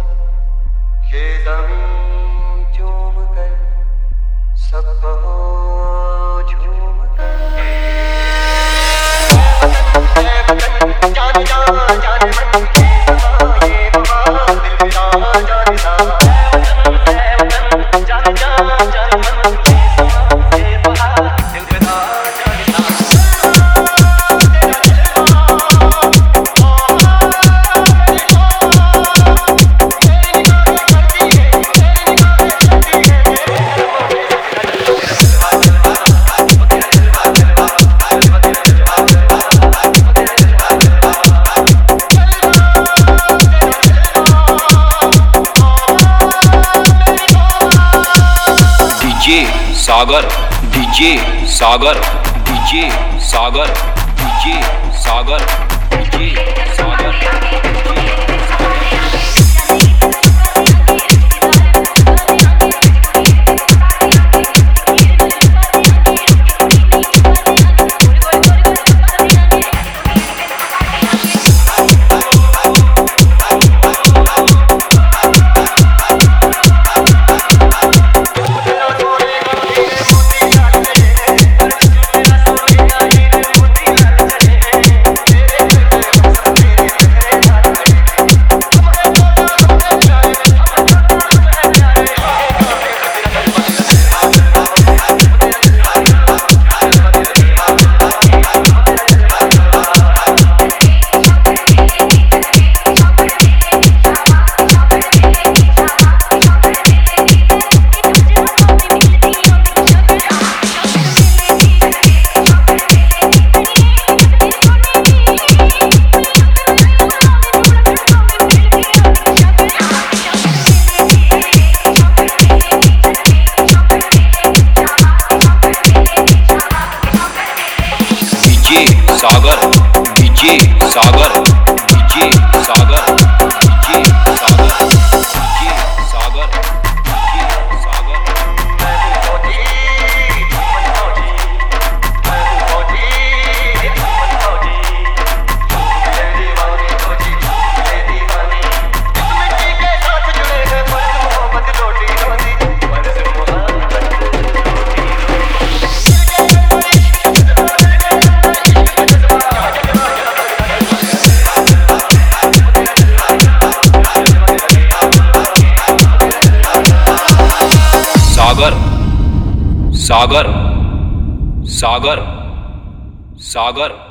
ये ज़मीं चूम कर सब कहो झूम कर जान जान जान मन की ये बहार दिल मेरा जानता जान जान जान मन की ये बहार दिल मेरा जानता Sagar DJ Sagar DJ Sagar DJ Sagar DJ Sagar Sagar DJ Sagar DJ Sagar DJ Sagar DJ Sagar DJ Sagar Sagar Sagar सागर